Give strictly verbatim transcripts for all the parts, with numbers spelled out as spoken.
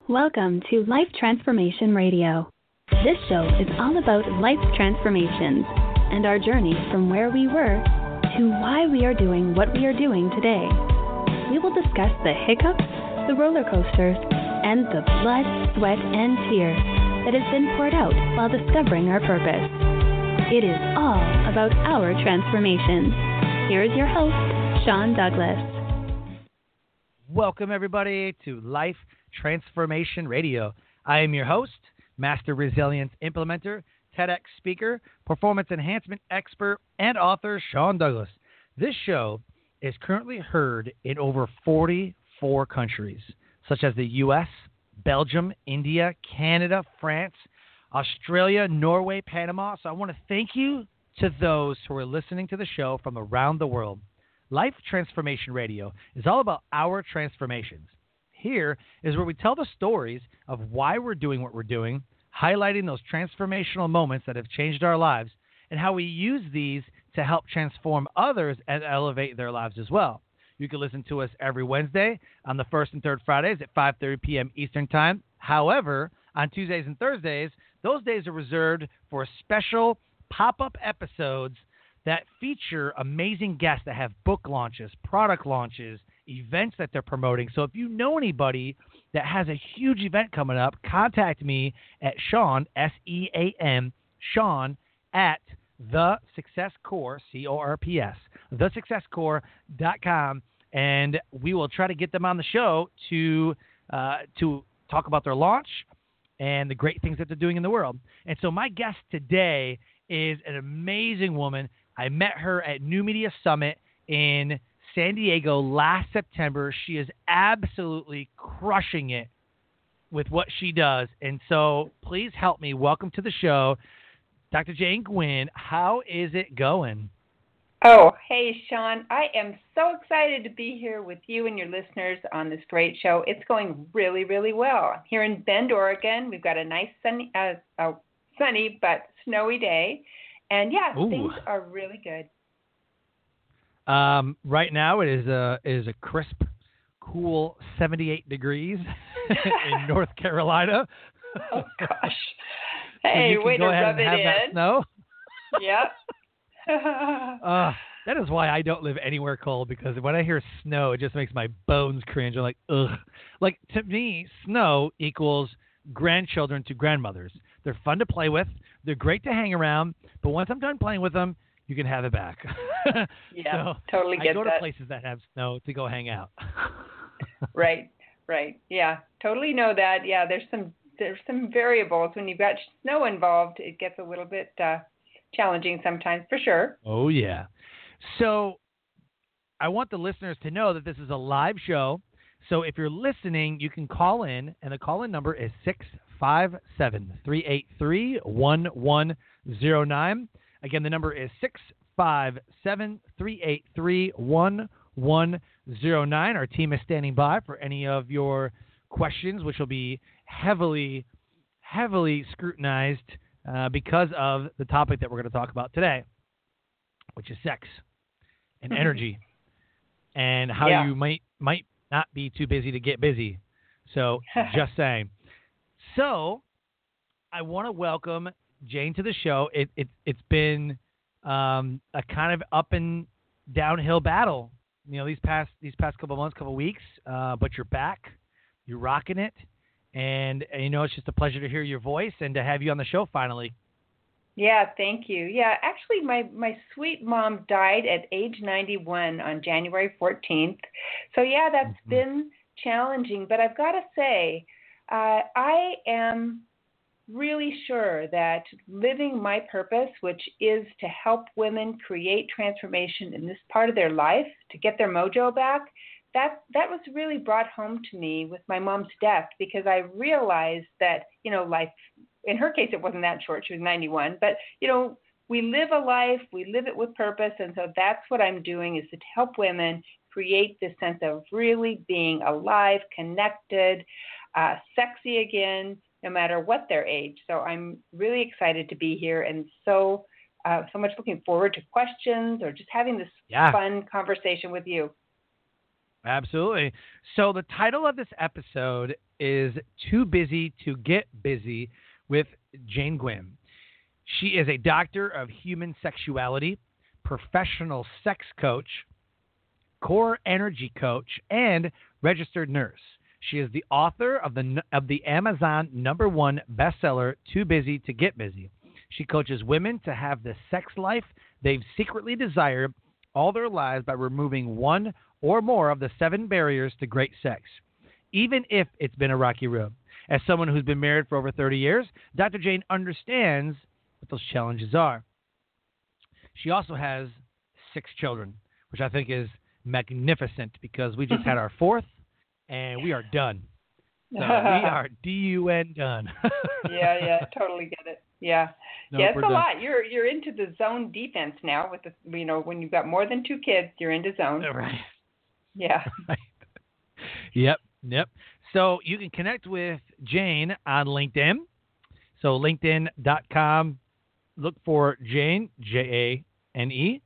Welcome to Life Transformation Radio. This show is all about life transformations and our journey from where we were to why we are doing what we are doing today. We will discuss the hiccups, the roller coasters, and the blood, sweat, and tears that has been poured out while discovering our purpose. It is all about our transformations. Here is your host, Sean Douglas. Welcome, everybody, to Life Transformation Radio. I am your host, Master Resilience Implementer, TEDx speaker, performance enhancement expert, and author Sean Douglas. This show is currently heard in over forty-four countries, such as the U S, Belgium, India, Canada, France, Australia, Norway, Panama. So I want to thank you to those who are listening to the show from around the world. Life Transformation Radio is all about our transformations. Here is where we tell the stories of why we're doing what we're doing, highlighting those transformational moments that have changed our lives, and how we use these to help transform others and elevate their lives as well. You can listen to us every Wednesday on the first and third Fridays at five thirty p.m. Eastern Time. However, on Tuesdays and Thursdays, those days are reserved for special pop-up episodes that feature amazing guests that have book launches, product launches, events that they're promoting. So if you know anybody that has a huge event coming up, contact me at Sean, S E A N, Sean, at The Success Core, C O R P S, the success core dot com, and we will try to get them on the show to uh, to talk about their launch and the great things that they're doing in the world. And so my guest today is an amazing woman. I met her at New Media Summit in San Diego last September. She is absolutely crushing it with what she does. And so please help me welcome to the show, Doctor Jane Gwynn. How is it going? Oh, hey, Sean. I am so excited to be here with you and your listeners on this great show. It's going really, really well. I'm here in Bend, Oregon. We've got a nice sunny, uh, uh, sunny but snowy day. And, yeah, Ooh. Things are really good. Um, right now it is a, it is a crisp, cool seventy-eight degrees in North Carolina. Oh, gosh. Hey, so way to rub it have in. That snow. Yep. uh, that is why I don't live anywhere cold, because when I hear snow, it just makes my bones cringe. I'm like, ugh. Like, to me, snow equals grandchildren to grandmothers. They're fun to play with. They're great to hang around. But once I'm done playing with them, you can have it back. Yeah, so totally get that. I go to places that have snow to go hang out. Right, right. Yeah, totally know that. Yeah, there's some there's some variables. When you've got snow involved, it gets a little bit uh, challenging sometimes, for sure. Oh, yeah. So I want the listeners to know that this is a live show. So if you're listening, you can call in, and the call-in number is six five seven, three eight three, one one zero nine. Again, the number is six five seven, three eight three, one one zero nine. Our team is standing by for any of your questions, which will be heavily, heavily scrutinized uh, because of the topic that we're going to talk about today, which is sex and energy and how yeah. you might might not be too busy to get busy. So just saying. So I want to welcome Jane to the show. It, it, it's been um, a kind of up and downhill battle, you know, these past these past couple months, couple weeks. Uh, but you're back, you're rocking it, and, and you know it's just a pleasure to hear your voice and to have you on the show finally. Yeah, thank you. Yeah, actually, my, my sweet mom died at age ninety-one on January fourteenth. So, yeah, that's mm-hmm. been challenging. But I've got to say, uh, I am really sure that living my purpose, which is to help women create transformation in this part of their life, to get their mojo back, that that was really brought home to me with my mom's death, because I realized that, you know, life, in her case, it wasn't that short. She was ninety-one. But, you know, we live a life, we live it with purpose. And so that's what I'm doing, is to help women create this sense of really being alive, connected, uh, sexy again, no matter what their age. So I'm really excited to be here, and so uh, so much looking forward to questions or just having this yeah. fun conversation with you. Absolutely. So the title of this episode is Too Busy to Get Busy with Jane Gwynn. She is a doctor of human sexuality, professional sex coach, core energy coach, and registered nurse. She is the author of the of the Amazon number one bestseller, Too Busy to Get Busy. She coaches women to have the sex life they've secretly desired all their lives by removing one or more of the seven barriers to great sex, even if it's been a rocky road. As someone who's been married for over thirty years, Doctor Jane understands what those challenges are. She also has six children, which I think is magnificent because we just had our fourth, and we are done. So we are D U N done. yeah, yeah, totally get it. Yeah, Nope, yeah, it's we're a done. lot. You're you're into the zone defense now with the you know when you've got more than two kids, you're into zone. Right. Yeah. Right. Yep, yep. So you can connect with Jane on LinkedIn. So linkedin dot com, look for Jane, J A N E,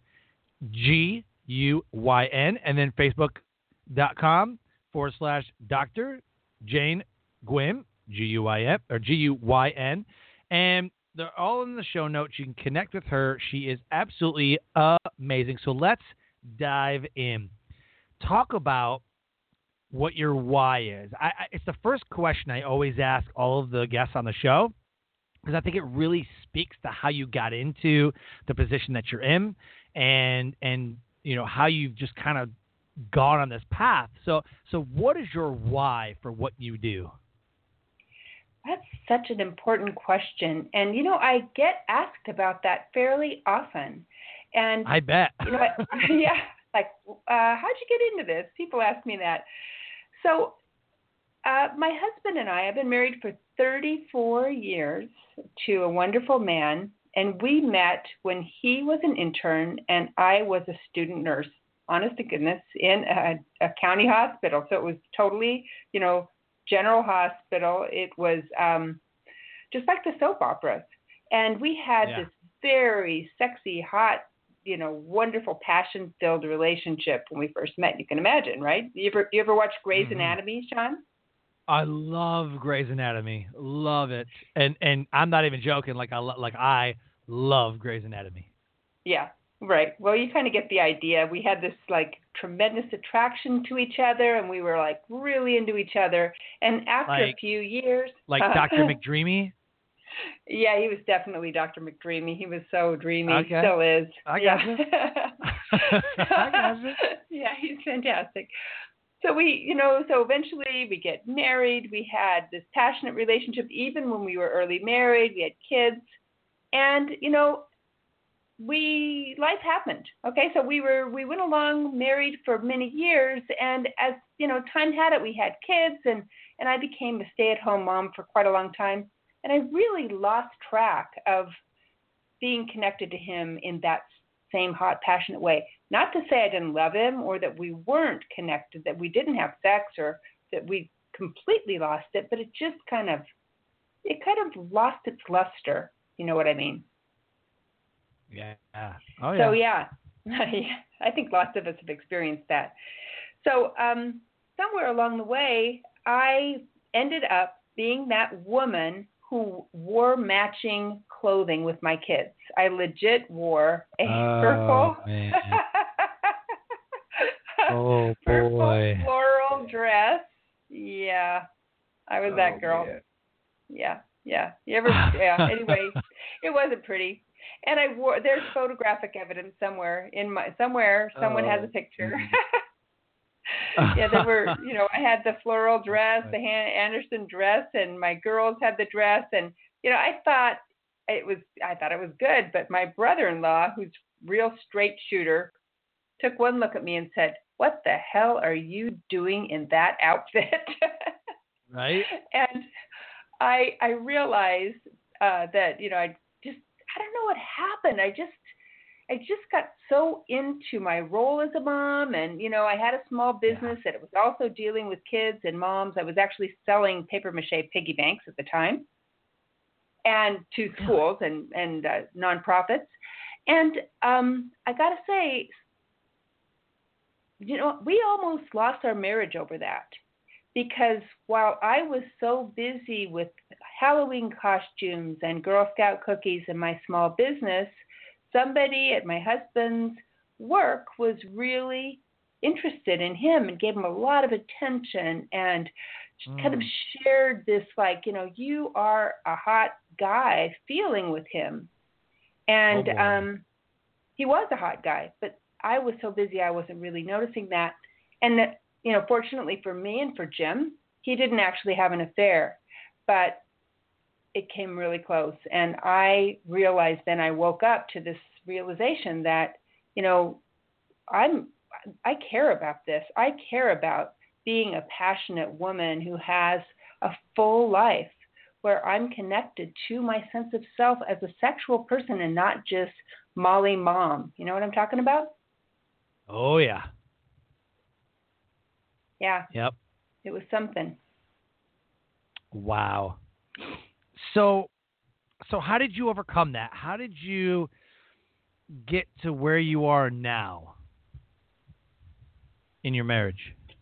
G U Y N, and then facebook dot com forward slash Doctor Jane Gwynn, G U Y N, or G U Y N. And they're all in the show notes. You can connect with her. She is absolutely amazing. So let's dive in. Talk about what your why is. I, I, it's the first question I always ask all of the guests on the show because I think it really speaks to how you got into the position that you're in and and you know how you've just kind of gone on this path. So so what is your why for what you do? That's such an important question. And, you know, I get asked about that fairly often. And I bet. you know, yeah, like, uh, how'd you get into this? People ask me that. So uh, my husband and I have been married for thirty-four years to a wonderful man. And we met when he was an intern and I was a student nurse, honest to goodness, in a, a county hospital. So it was totally, you know, general hospital. It was um, just like the soap operas. And we had Yeah. this very sexy, hot, you know, wonderful, passion-filled relationship when we first met. You can imagine, right? You ever you ever watch Grey's Mhm. Anatomy, Sean? I love Grey's Anatomy. Love it. And and I'm not even joking. Like I lo- like I love Grey's Anatomy. Yeah, right. Well, you kind of get the idea. We had this like tremendous attraction to each other, and we were like really into each other. And after a Like- few years, Like Doctor McDreamy. yeah, he was definitely Doctor McDreamy. He was so dreamy. Okay. Still is. I yeah. gotcha. I gotcha. Yeah, he's fantastic. So we, you know, so eventually we get married. We had this passionate relationship even when we were early married. We had kids. And, you know, we life happened. Okay, so we were we went along married for many years, and as you know, time had it, we had kids, and and I became a stay-at-home mom for quite a long time, and I really lost track of being connected to him in that same hot, passionate way. Not to say I didn't love him or that we weren't connected, that we didn't have sex or that we completely lost it, but it just kind of it kind of lost its luster. You know what I mean? Yeah. Oh yeah. So yeah, I think lots of us have experienced that. So um, somewhere along the way, I ended up being that woman who wore matching clothing with my kids. I legit wore a Oh, purple, man. Oh purple boy. floral dress. Yeah, I was Oh, that girl. man. Yeah, yeah. You ever? Yeah. Anyway, it wasn't pretty. And I wore. There's photographic evidence somewhere in my somewhere. Someone Oh, has a picture. man. Yeah, there were. You know, I had the floral dress, the Han- Anderson dress, and my girls had the dress. And you know, I thought it was. I thought it was good. But my brother-in-law, who's real straight shooter, took one look at me and said, "What the hell are you doing in that outfit?" Right? And I I realized uh, that you know I just I don't know what happened. I just I just got so into my role as a mom, and you know I had a small business that it was also dealing with kids and moms. I was actually selling paper mache piggy banks at the time, and to schools and and uh, nonprofits. And um, I got to say, you know, we almost lost our marriage over that. Because while I was so busy with Halloween costumes and Girl Scout cookies in my small business, somebody at my husband's work was really interested in him and gave him a lot of attention and mm. kind of shared this, like, you know, you are a hot guy feeling with him. And oh um, he was a hot guy, but I was so busy I wasn't really noticing that. And that, you know, fortunately for me and for Jim, he didn't actually have an affair, but it came really close. And I realized then I woke up to this realization that, you know, I'm, I care about this. I care about being a passionate woman who has a full life where I'm connected to my sense of self as a sexual person and not just Molly mom. You know what I'm talking about? Oh, yeah. Yeah. Yep. It was something. Wow. So, so how did you overcome that? How did you get to where you are now in your marriage?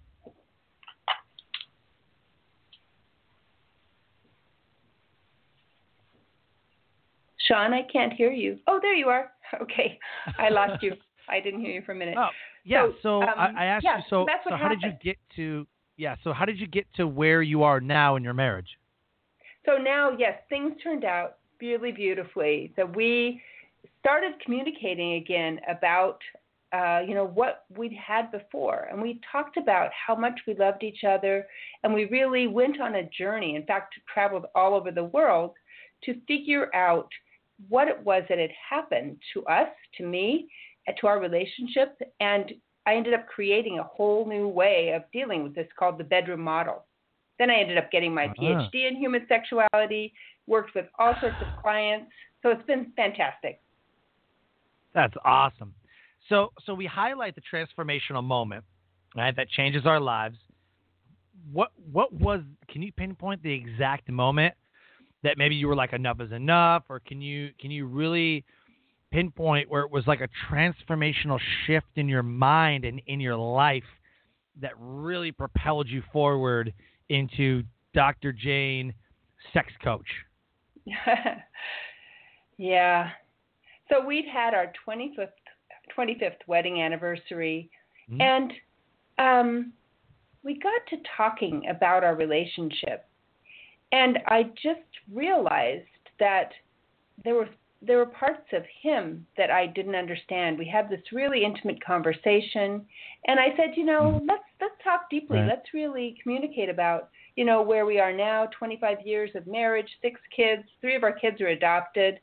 Sean, I can't hear you. Oh, there you are. Okay. I lost you. I didn't hear you for a minute. Oh, yeah. So, so um, I, I asked yeah, you, so, so how did you get to, yeah, so how did you get to where you are now in your marriage? So now, yes, things turned out really beautifully. So we started communicating again about, uh, you know, what we'd had before. And we talked about how much we loved each other. And we really went on a journey, in fact, traveled all over the world to figure out what it was that had happened to us, to me, to our relationship. And I ended up creating a whole new way of dealing with this called the bedroom model. Then I ended up getting my uh-huh. PhD in human sexuality, worked with all sorts of clients. So it's been fantastic. That's awesome. So so we highlight the transformational moment, right, that changes our lives. What what was, can you pinpoint the exact moment that maybe you were like, enough is enough, or can you can you really pinpoint where it was like a transformational shift in your mind and in your life that really propelled you forward into Doctor Jane, sex coach? Yeah. So we'd had our twenty-fifth, twenty-fifth wedding anniversary, mm-hmm. and um, we got to talking about our relationship. And I just realized that there were there were parts of him that I didn't understand. We had this really intimate conversation, and I said, you know, mm-hmm. let's let's talk deeply. Right. Let's really communicate about, you know, where we are now, twenty-five years of marriage, six kids, three of our kids are adopted.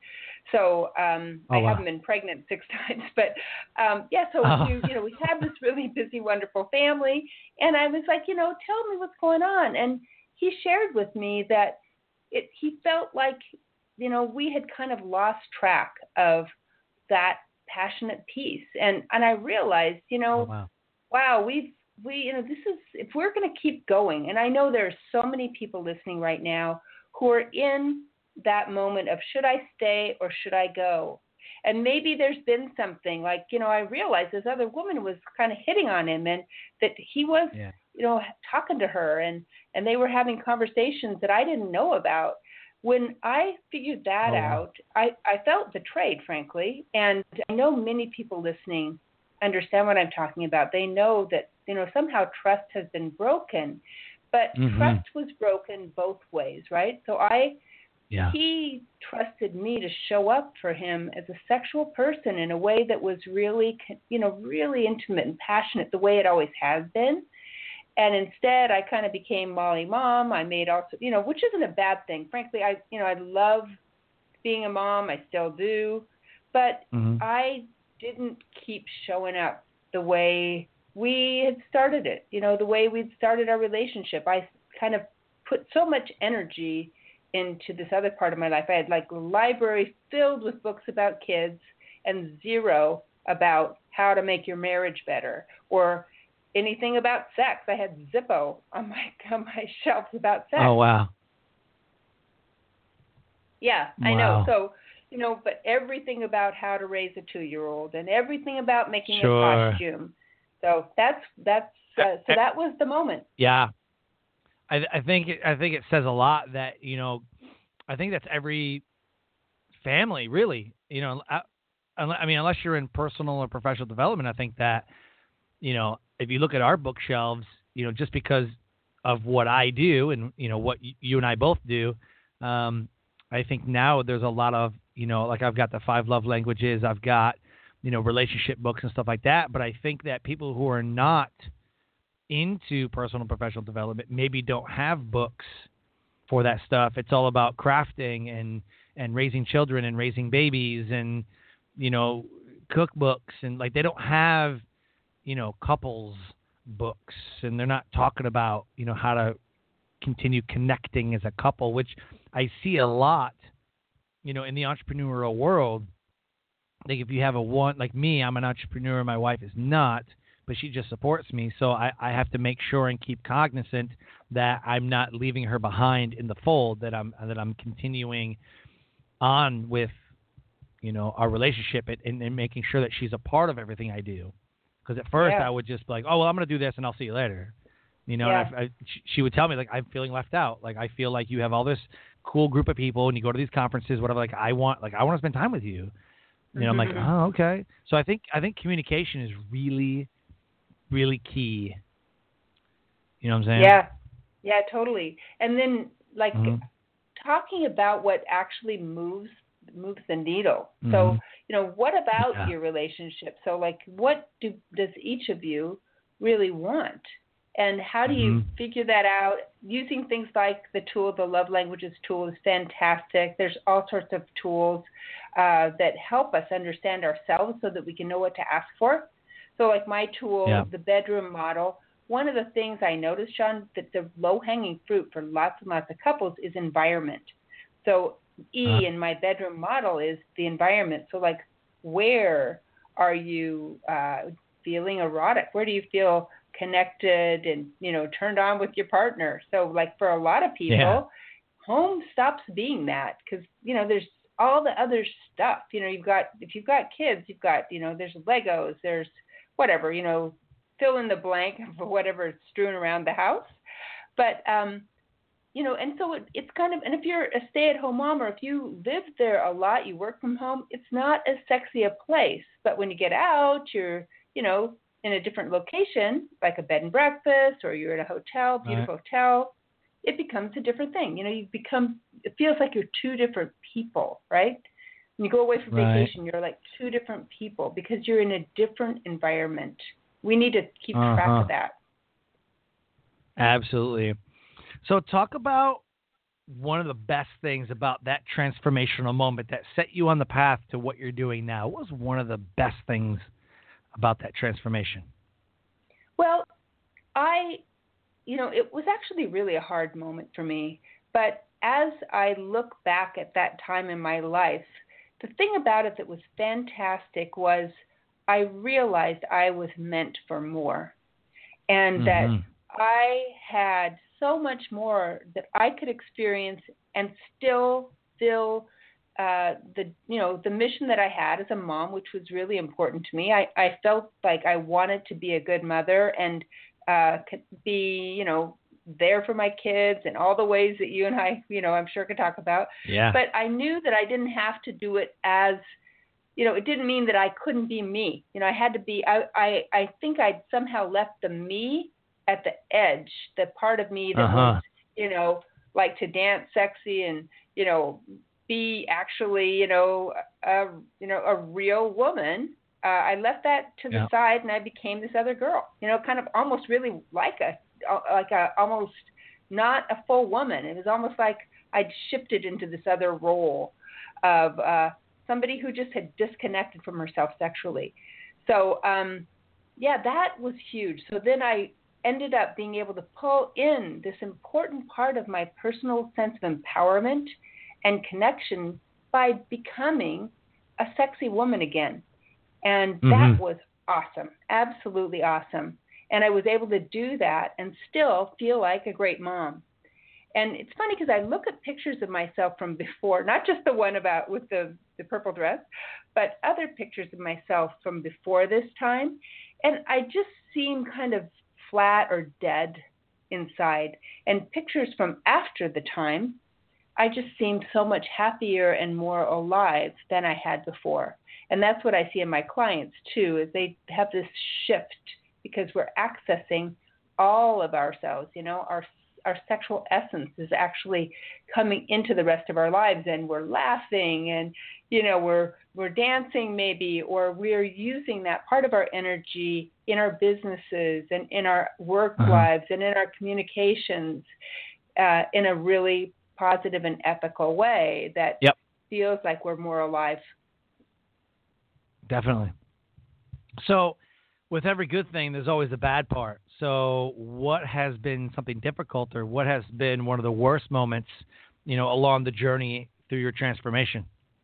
So um, oh, I wow. haven't been pregnant six times, but um, yeah. So oh. we, you know, we had this really busy, wonderful family, and I was like, you know, tell me what's going on, and he shared with me that it, he felt like, you know, we had kind of lost track of that passionate piece. And, and I realized, you know, oh, wow. wow, we've, we, you know, this is, if we're going to keep going, and I know there are so many people listening right now who are in that moment of, should I stay or should I go? And maybe there's been something like, you know, I realized this other woman was kind of hitting on him, and that he was, yeah. you know, talking to her, and, and they were having conversations that I didn't know about. When I figured that oh, out, I, I felt betrayed, frankly. And I know many people listening understand what I'm talking about. They know that, you know, somehow trust has been broken, but mm-hmm. trust was broken both ways, right? So I, yeah. he trusted me to show up for him as a sexual person in a way that was really, you know, really intimate and passionate, the way it always has been. And instead, I kind of became Molly mom. I made also, you know, which isn't a bad thing. Frankly, I, you know, I love being a mom. I still do. But mm-hmm. I didn't keep showing up the way we had started it, you know, the way we'd started our relationship. I kind of put so much energy into this other part of my life. I had like a library filled with books about kids and zero about how to make your marriage better or anything about sex. I had Zippo on my on my shelves about sex. Oh, wow. Yeah, wow. I know. So, you know, but everything about how to raise a two-year-old and everything about making sure. a costume. So that's that's uh, so that was the moment. Yeah, I I think it, I think it says a lot that, you know, I think that's every family really, you know. I, I mean, unless you're in personal or professional development, I think that, you know, if you look at our bookshelves, you know, just because of what I do and, you know, what you and I both do, um, I think now there's a lot of, you know, like I've got the five love languages, I've got, you know, relationship books and stuff like that. But I think that people who are not into personal and professional development maybe don't have books for that stuff. It's all about crafting and, and raising children and raising babies and, you know, cookbooks, and like they don't have, you know, couples books, and they're not talking about, you know, how to continue connecting as a couple, which I see a lot, you know, in the entrepreneurial world. I think if you have a one, like me, I'm an entrepreneur, my wife is not, but she just supports me. So I, I have to make sure and keep cognizant that I'm not leaving her behind in the fold, that I'm, that I'm continuing on with, you know, our relationship and, and making sure that she's a part of everything I do. Because at first yeah. I would just be like, oh, well, I'm going to do this and I'll see you later. You know, yeah. and I, I, she would tell me, like, I'm feeling left out. Like, I feel like you have all this cool group of people and you go to these conferences, whatever. Like, I want, like, I want to spend time with you. You know, mm-hmm. I'm like, oh, okay. So I think, I think communication is really, really key. You know what I'm saying? Yeah. Yeah, totally. And then, like, mm-hmm. talking about what actually moves moves the needle. Mm-hmm. So, you know, what about yeah. your relationship? So, like, what do does each of you really want? And how do you mm-hmm. figure that out? Using things like the tool, the Love Languages tool is fantastic. There's all sorts of tools uh, that help us understand ourselves so that we can know what to ask for. So, like my tool, yeah. the bedroom model, one of the things I noticed, Sean, that the low-hanging fruit for lots and lots of couples is environment. So E uh, in my bedroom model is the environment. So, like, where are you uh, feeling erotic? Where do you feel connected and, you know, turned on with your partner? So, like, for a lot of people, yeah. home stops being that because, you know, there's all the other stuff. You know, you've got, if you've got kids, you've got, you know, there's Legos, there's whatever, you know, fill in the blank for whatever is strewn around the house. But, um, you know, and so it, it's kind of, and if you're a stay-at-home mom or if you live there a lot, you work from home, it's not as sexy a place. But when you get out, you're, you know, in a different location, like a bed and breakfast, or you're at a hotel, beautiful right. hotel, it becomes a different thing. You know, you become, it feels like you're two different people, right? When you go away for right. vacation, you're like two different people because you're in a different environment. We need to keep uh-huh. track of that. Absolutely. So talk about one of the best things about that transformational moment that set you on the path to what you're doing now. What was one of the best things about that transformation? Well, I, you know, it was actually really a hard moment for me. But as I look back at that time in my life, the thing about it that was fantastic was I realized I was meant for more, and mm-hmm. that I had so much more that I could experience and still feel uh, the, you know, the mission that I had as a mom, which was really important to me. I, I felt like I wanted to be a good mother and uh, could be, you know, there for my kids in all the ways that you and I, you know, I'm sure could talk about. Yeah. But I knew that I didn't have to do it as, you know, it didn't mean that I couldn't be me. You know, I had to be, I, I, I think I'd somehow left the me at the edge, the part of me that uh-huh. was, you know, like to dance sexy and, you know, be actually, you know, a, you know, a real woman. Uh, I left that to the yeah. side and I became this other girl, you know, kind of almost really like a, like a, almost not a full woman. It was almost like I'd shifted into this other role of uh, somebody who just had disconnected from herself sexually. So, um, yeah, that was huge. So then I ended up being able to pull in this important part of my personal sense of empowerment and connection by becoming a sexy woman again. And mm-hmm. that was awesome, absolutely awesome. And I was able to do that and still feel like a great mom. And it's funny because I look at pictures of myself from before, not just the one about with the, the purple dress, but other pictures of myself from before this time. and I just seem kind of flat or dead inside. And pictures from after the time, I just seemed so much happier and more alive than I had before. And that's what I see in my clients too, is they have this shift because we're accessing all of ourselves. You know, our our sexual essence is actually coming into the rest of our lives, and we're laughing, and you know, we're we're dancing maybe, or we're using that part of our energy in our businesses and in our work uh-huh. lives and in our communications uh, in a really positive and ethical way that yep. feels like we're more alive. Definitely. So with every good thing, there's always the bad part. So what has been something difficult, or what has been one of the worst moments, you know, along the journey through your transformation?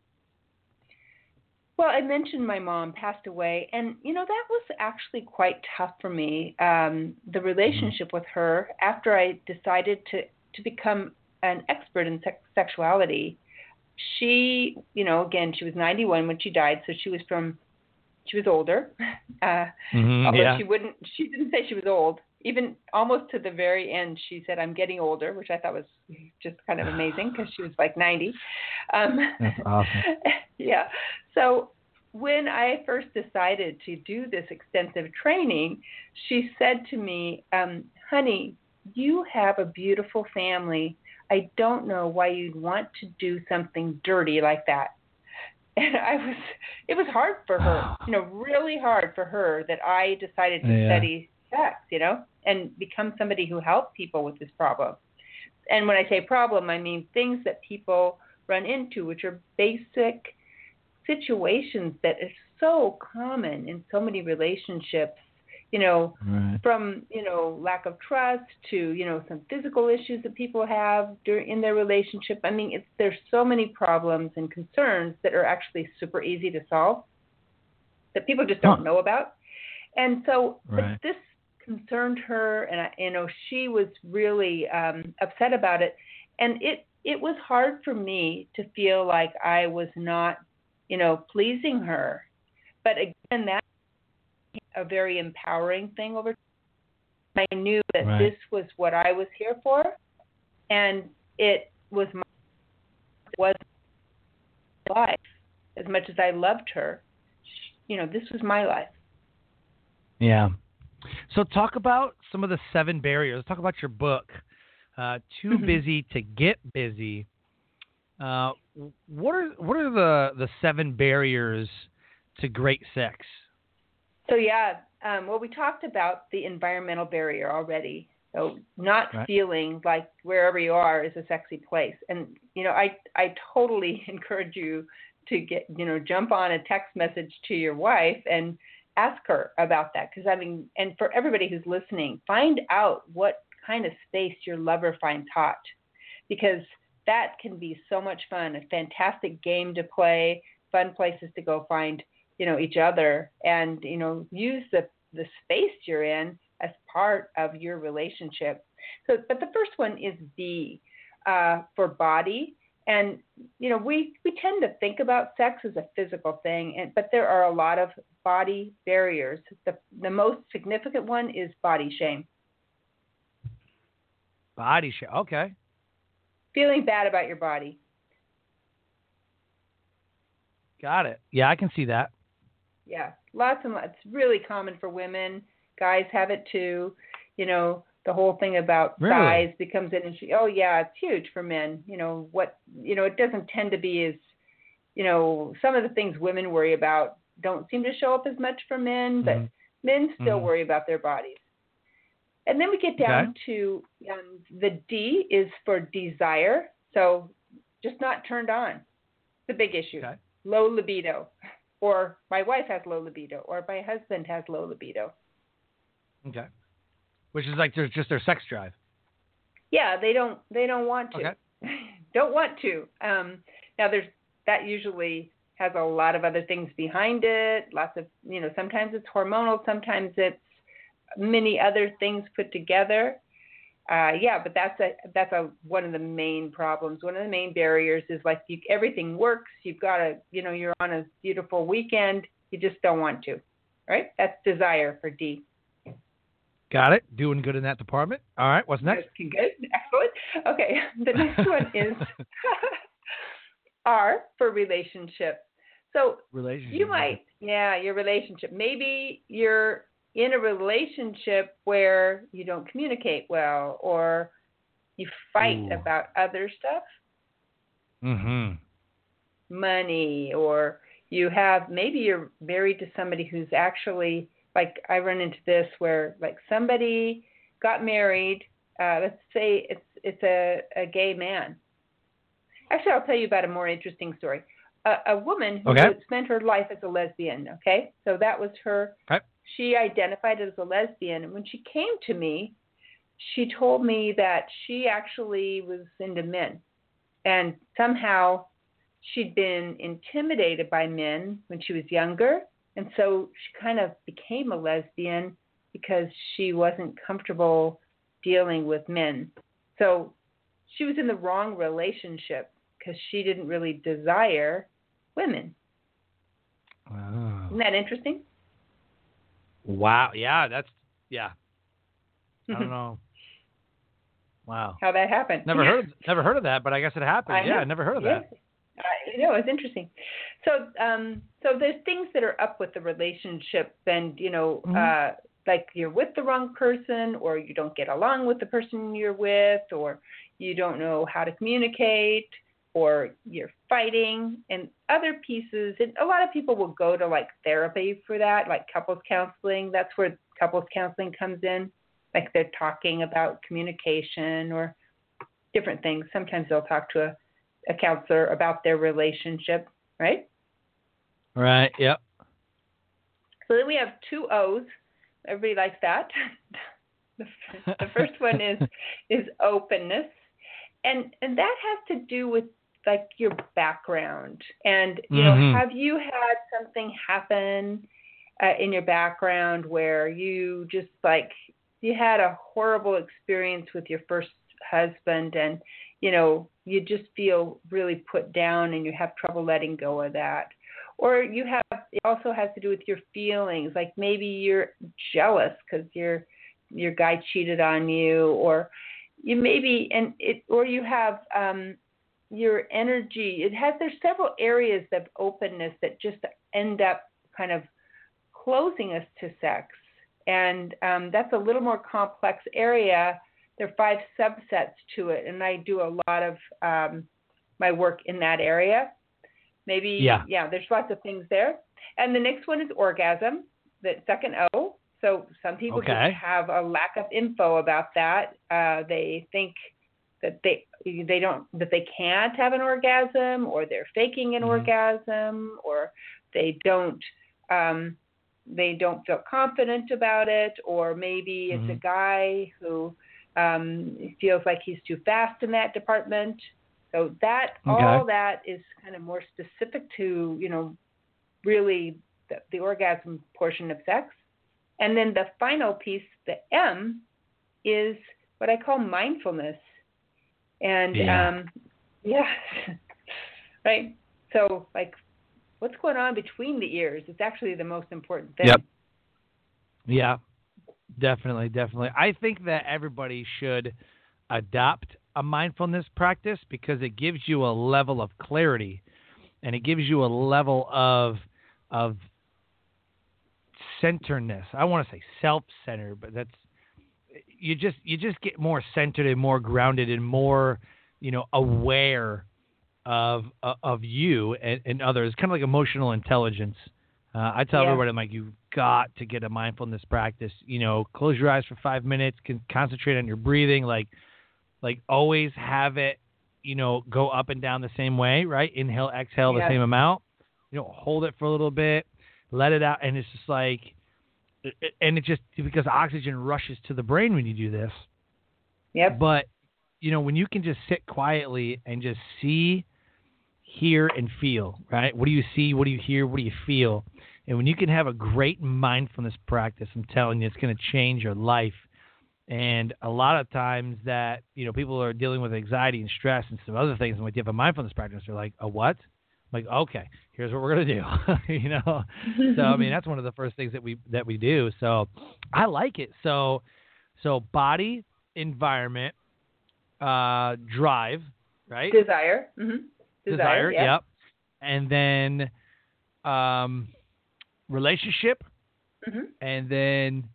Well, I mentioned my mom passed away, and, you know, that was actually quite tough for me. Um, the relationship mm-hmm. with her, after I decided to, to become an expert in sex- sexuality, she, you know, again, she was ninety-one when she died, so she was from, she was older. Uh, mm-hmm, although yeah. she wouldn't, she didn't say she was old. Even almost to the very end, she said, "I'm getting older," which I thought was just kind of amazing because she was like ninety. Um, That's awesome. Yeah. So when I first decided to do this extensive training, she said to me, um, "Honey, you have a beautiful family. I don't know why you'd want to do something dirty like that." And I was, it was hard for her, you know, really hard for her that I decided to yeah. study sex, you know, and become somebody who helped people with this problem. And when I say problem, I mean things that people run into, which are basic situations that is so common in so many relationships, you know, right. from, you know, lack of trust to, you know, some physical issues that people have during, in their relationship. I mean, it's, there's so many problems and concerns that are actually super easy to solve that people just don't huh. know about. And so right. but this concerned her, and, I, you know, she was really um, upset about it. And it, it was hard for me to feel like I was not, you know, pleasing her. But again, that a very empowering thing over time. I knew that right. this was what I was here for, and it was my was life. As much as I loved her, you know, this was my life. Yeah. So talk about some of the seven barriers. Talk about your book, uh, Too mm-hmm. Busy to Get Busy. Uh, what are what are the, the seven barriers to great sex? So, yeah, um, well, we talked about the environmental barrier already. So not right. feeling like wherever you are is a sexy place. And, you know, I, I totally encourage you to get, you know, jump on a text message to your wife and ask her about that. Because, I mean, and for everybody who's listening, find out what kind of space your lover finds hot. Because that can be so much fun, a fantastic game to play, fun places to go find, you know, each other, and, you know, use the, the space you're in as part of your relationship. So, but the first one is B, uh, for body. And, you know, we, we tend to think about sex as a physical thing, and, but there are a lot of body barriers. The, the most significant one is body shame. Body shame, okay. Feeling bad about your body. Got it. Yeah, I can see that. Yeah, lots and lots. It's really common for women. Guys have it too. You know, the whole thing about really? size becomes an issue. Oh, yeah, it's huge for men. You know, what, you know, it doesn't tend to be as, you know, some of the things women worry about don't seem to show up as much for men, but mm-hmm. men still mm-hmm. worry about their bodies. And then we get down okay. to um, the D is for desire. So just not turned on. It's a big issue. Okay. Low libido. Or my wife has low libido, or my husband has low libido. Okay. Which is like there's just their sex drive. Yeah, they don't they don't want to. Okay. don't want to. Um, now there's that usually has a lot of other things behind it. Lots of, you know, sometimes it's hormonal, sometimes it's many other things put together. Uh, yeah, but that's a that's a one of the main problems. One of the main barriers is like you, everything works. You've got a, you know, you're on a beautiful weekend. You just don't want to. right? That's desire for D. Got it. Doing good in that department. All right. What's next? Good. Excellent. Okay. The next one is R for relationship. So Relationship. you might, yeah, your relationship. Maybe you're in a relationship where you don't communicate well, or you fight Ooh. about other stuff, mm-hmm. money, or you have, maybe you're married to somebody who's actually, like I run into this where like somebody got married, uh, let's say it's it's a, a gay man. Actually, I'll tell you about a more interesting story. A, a woman who okay. spent her life as a lesbian, okay? So that was her, okay. She identified as a lesbian. And when she came to me, she told me that she actually was into men. And somehow she'd been intimidated by men when she was younger. And so she kind of became a lesbian because she wasn't comfortable dealing with men. So she was in the wrong relationship because she didn't really desire women. Oh. Isn't that interesting? Wow. Yeah, that's, yeah. I don't know. Wow. How that happened. Never heard, never heard of that, but I guess it happened. I yeah, know. I never heard of yes. that. I know, it's interesting. So, um, so there's things that are up with the relationship, and you know, mm-hmm. uh, like you're with the wrong person, or you don't get along with the person you're with, or you don't know how to communicate, or you're fighting, and other pieces. And a lot of people will go to like therapy for that, like couples counseling. That's where couples counseling comes in. Like they're talking about communication or different things. Sometimes they'll talk to a a counselor about their relationship, right? Right, yep. So then we have two O's. Everybody likes that. the, the first one is is openness. And and that has to do with like your background. And, you mm-hmm. know, have you had something happen uh, in your background where you just like, you had a horrible experience with your first husband, and you know, you just feel really put down and you have trouble letting go of that. Or you have, it also has to do with your feelings, like maybe you're jealous because your your guy cheated on you, or you maybe, and it, or you have um, your energy. It has, there's several areas of openness that just end up kind of closing us to sex. And um, that's a little more complex area. There are five subsets to it, and I do a lot of um, my work in that area. Maybe, yeah. yeah, there's lots of things there. And the next one is orgasm, the second O. So some people okay. just have a lack of info about that. Uh, they think that they they don't that they can't have an orgasm, or they're faking an mm-hmm. orgasm, or they don't. Um, they don't feel confident about it, or maybe it's mm-hmm. a guy who Um, it feels like he's too fast in that department. So that, okay. all that is kind of more specific to, you know, really the, the orgasm portion of sex. And then the final piece, the M, is what I call mindfulness. And, yeah. um, yeah, right? So, like, what's going on between the ears is actually the most important thing. Yep. Yeah. Definitely, definitely. I think that everybody should adopt a mindfulness practice because it gives you a level of clarity, and it gives you a level of of centeredness. I want to say self-centered, but that's you just you just get more centered and more grounded and more, you know, aware of uh, of you and, and others. Kind of like emotional intelligence. Uh, I tell yeah. everybody, I'm like, you've got to get a mindfulness practice. You know, close your eyes for five minutes, can concentrate on your breathing, like, like always have it, you know, go up and down the same way, right? Inhale, exhale yes. the same amount. You know, hold it for a little bit, let it out, and it's just like, and it just because oxygen rushes to the brain when you do this. Yep. But you know, when you can just sit quietly and just see, hear, and feel, right? What do you see? What do you hear? What do you feel? And when you can have a great mindfulness practice, I'm telling you, it's going to change your life. And a lot of times that, you know, people are dealing with anxiety and stress and some other things, and when you have a mindfulness practice, they're like, a what? like, okay, here's what we're gonna do. you know. So I mean, that's one of the first things that we that we do. So I like it. So so body, environment, uh, drive, right? Desire. Mm-hmm. Desire. Desire. Yeah. Yep. And then um, relationship, Mm-hmm. and then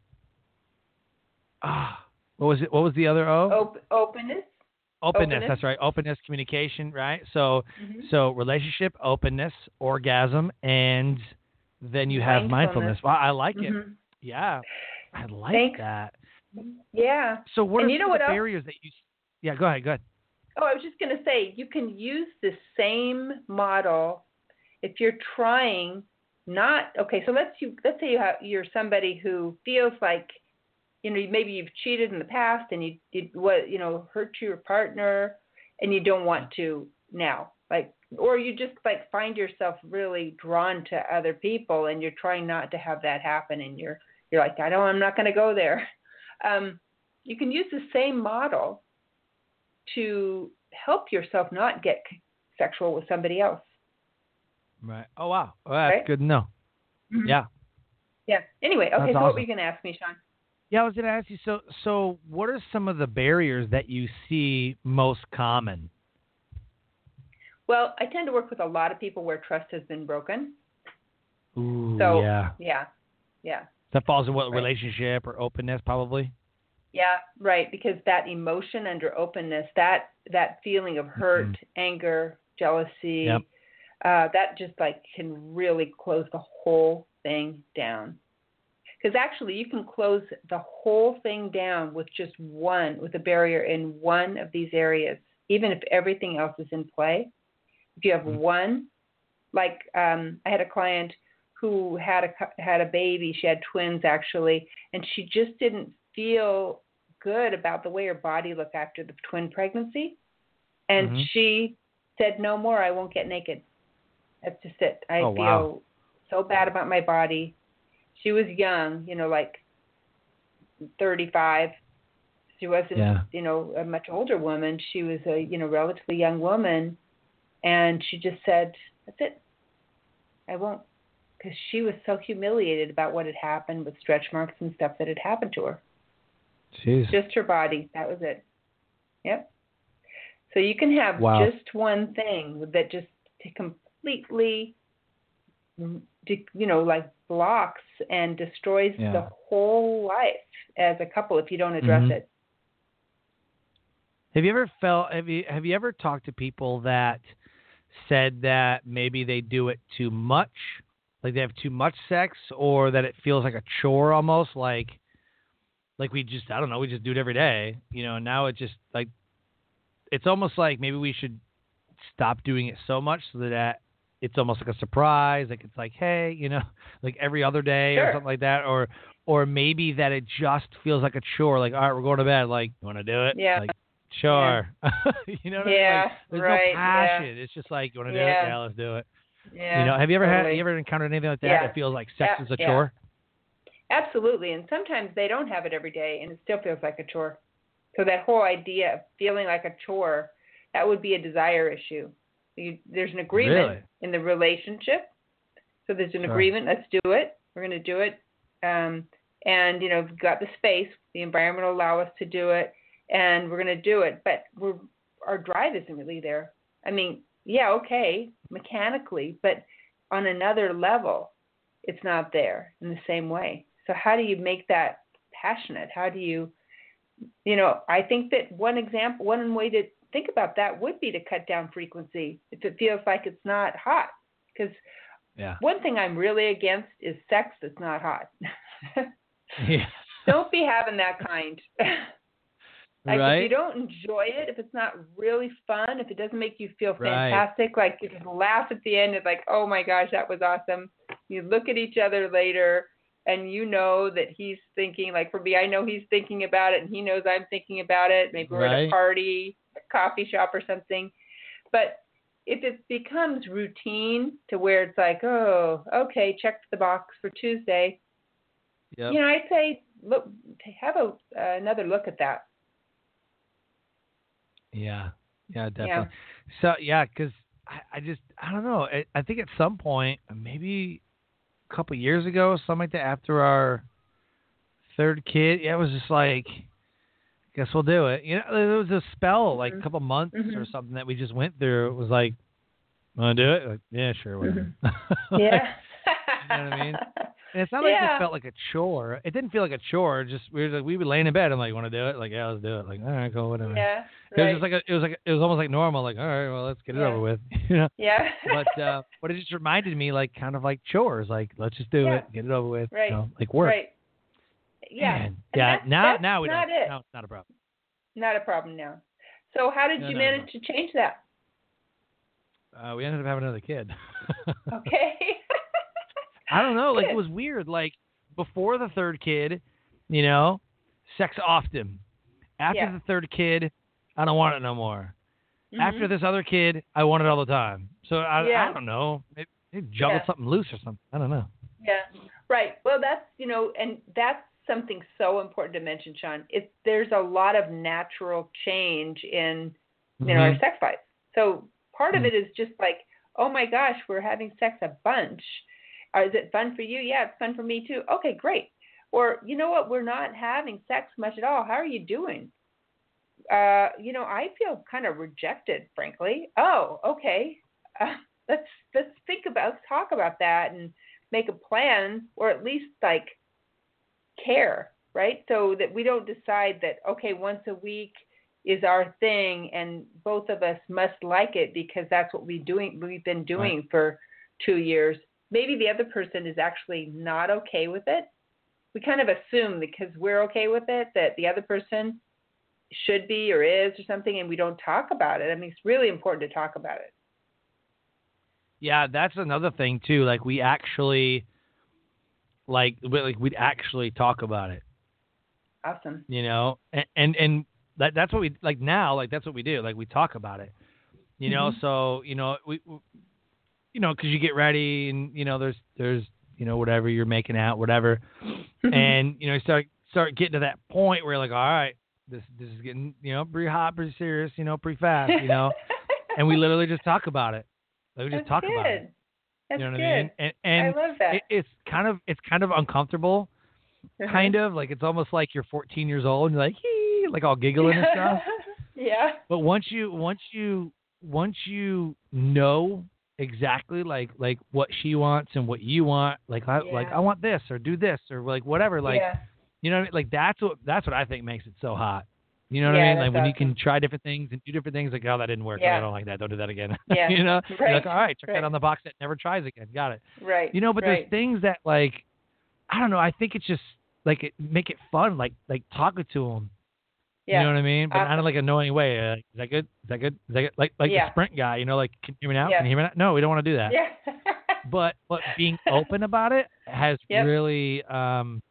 ah, what was it? What was the other O? Op- openness. Openness, Openness. That's right. Openness, communication, right? So, Mm-hmm. so relationship, openness, orgasm, and then you have mindfulness. Mindfulness. Wow, I like Mm-hmm. it. Yeah, I like Thanks. that. Yeah. So, what And are you know some of what the else? barriers that you? Yeah, go ahead. Go ahead. Oh, I was just going to say, you can use the same model if you're trying not. Okay, so let's you let's say you have, you're somebody who feels like, you know, maybe you've cheated in the past and you did what, you know, hurt your partner, and you don't want to now, like, or you just like find yourself really drawn to other people, and you're trying not to have that happen, and you're you're like, I don't, I'm not going to go there. Um, you can use the same model to help yourself not get sexual with somebody else. Right. Oh wow. Well, that's Right? good to know. Mm-hmm. Yeah. Yeah. Anyway, okay. That's so what awesome. were you going to ask me, Sean? Yeah, I was going to ask you. So, so what are some of the barriers that you see most common? Well, I tend to work with a lot of people where trust has been broken. Ooh, So yeah. yeah, yeah. That falls in what Right. relationship or openness, probably. Yeah, right. Because that emotion under openness, that that feeling of hurt, Mm-hmm. anger, jealousy, Yep. uh, that just like can really close the whole thing down. Because actually, you can close the whole thing down with just one, with a barrier in one of these areas, even if everything else is in play. If you have Mm-hmm. one, like um, I had a client who had a had a baby. She had twins actually, and she just didn't feel good about the way her body looked after the twin pregnancy. And Mm-hmm. she said, "No more. I won't get naked. That's just it. I Oh, feel wow. so bad about my body." She was young, you know, like thirty-five. She wasn't, Yeah. you know, a much older woman. She was a, you know, relatively young woman. And she just said, "That's it. I won't." Because she was so humiliated about what had happened with stretch marks and stuff that had happened to her. Jeez. Just her body. That was it. Yep. So you can have Wow. just one thing that just completely, you know, like blocks and destroys Yeah. the whole life as a couple if you don't address Mhm. it. Have you ever felt? Have you have you ever talked to people that said that maybe they do it too much, like they have too much sex, or that it feels like a chore almost, like like we just I don't know, we just do it every day, you know? And now it just like it's almost like maybe we should stop doing it so much so that it's almost like a surprise, like it's like, hey, you know, like every other day Sure. or something like that, or or maybe that it just feels like a chore, like all right, we're going to bed, like you want to do it, Yeah. like sure, you know what I mean? Yeah, Like, there's right, no passion. It's just like you want to do Yeah. it, yeah, let's do it. Yeah. You know, have you ever had totally. you ever encountered anything like that Yeah. that feels like sex Yeah, is a yeah. chore? Absolutely. And sometimes they don't have it every day and it still feels like a chore. So that whole idea of feeling like a chore, that would be a desire issue. You, there's an agreement Really? in the relationship. So there's an Sure. agreement. Let's do it. We're going to do it. Um, and, you know, we've got the space. The environment will allow us to do it. And we're going to do it. But we're, our drive isn't really there. I mean, yeah, okay, mechanically. But on another level, it's not there in the same way. So how do you make that passionate? How do you, you know, I think that one example, one way to think about that would be to cut down frequency if it feels like it's not hot. Because Yeah. one thing I'm really against is sex that's not hot. Yeah. Don't be having that kind. Like Right? if you don't enjoy it, if it's not really fun, if it doesn't make you feel Right. fantastic, like you just laugh at the end, it's like, oh my gosh, that was awesome. You look at each other later and you know that he's thinking, like for me, I know he's thinking about it and he knows I'm thinking about it. Maybe we're at Right. a party, a coffee shop or something. But if it becomes routine to where it's like, oh, okay, check the box for Tuesday, Yep. you know, I'd say, look, have a, uh, another look at that. Yeah, yeah, definitely. So yeah, because I, I I just, I don't know. I, I think at some point, maybe a couple years ago, something like that, after our third kid, yeah, it was just like, guess we'll do it. You know, there was a spell, like Mm-hmm. a couple months Mm-hmm. or something that we just went through. It was like, want to do it? Like, yeah, sure, whatever. Mm-hmm. Like, Yeah. you know what I mean? And it's not like Yeah. it felt like a chore. It didn't feel like a chore. Just we were like, we would lay in bed and like, want to do it? Like, yeah, let's do it. Like, all right, cool, whatever. Yeah. It was Right. just like a, it was like it was almost like normal. Like, all right, well, let's get it Yeah. over with. You know. Yeah. But uh, but it just reminded me, like, kind of like chores. Like, let's just do Yeah. it, get it over with. Right. You know, like work. Right. Yeah. Man. And Yeah. that's, Now that's now we not don't. it. Now it's not a problem. Not a problem now. So how did No, you no, manage to change that? Uh, we ended up having another kid. Okay. I don't know. Like, Good. it was weird. Like, before the third kid, you know, sex often. After Yeah. the third kid, I don't want it no more. Mhm. After this other kid, I want it all the time. So I, Yeah. I don't know. Maybe, maybe juggle Yeah. something loose or something. I don't know. Yeah, right. Well, that's, you know, and that's something so important to mention, Sean. It's there's a lot of natural change in, you know, our Mhm. sex life. So part of Mhm. it is just like, oh my gosh, we're having sex a bunch. Or is it fun for you? Yeah, it's fun for me too. Okay, great. Or, you know what, we're not having sex much at all. How are you doing? Uh, you know, I feel kind of rejected, frankly. Oh, okay. Uh, let's let's think about, let's talk about that and make a plan, or at least like care, right? So that we don't decide that, okay, once a week is our thing and both of us must like it because that's what we doing we've been doing Right. for two years. Maybe the other person is actually not okay with it. We kind of assume because we're okay with it that the other person should be or is or something, and we don't talk about it. I mean, it's really important to talk about it. Yeah, that's another thing too. Like, we actually, like, we, like we'd actually talk about it. Awesome. You know, and and, and that that's what we like now. Like, that's what we do. Like, we talk about it. You know, Mhm. so you know we, we you know, because you get ready and you know there's there's you know whatever you're making out, whatever, and you know you start start getting to that point where you're like, all right, this this is getting you know pretty hot, pretty serious, you know, pretty fast, you know, and we literally just talk about it. Like, we just That's talk good. about it. That's You know what good. I mean? And and I love that. it, it's kind of it's kind of uncomfortable, Uh-huh. kind of like it's almost like you're fourteen years old and you're like, hee, like all giggling and stuff. Yeah. But once you once you once you know exactly like like what she wants and what you want, like I like Yeah. I want this or do this or like whatever, like yeah. you know what I mean? Like that's what that's what I think makes it so hot. You know what Yeah, I mean? that's Like when you awesome. can try different things and do different things, like, oh, that didn't work. Yeah. I don't like that. Don't do that again. Yeah. you know? You're Right. like, all right, check Right. that on the box that never tries again. Got it. Right. You know, but right. there's things that like I don't know. I think it's just like it make it fun, like like talking to them. Yeah. You know what I mean? But not in Awesome. like a annoying way. Uh, is that good? Is that good? Is that good? Like like Yeah. the Sprint guy, you know, like can you hear me now? Yeah. Can you hear me now? No, we don't want to do that. Yeah. But but being open about it has Yep. really um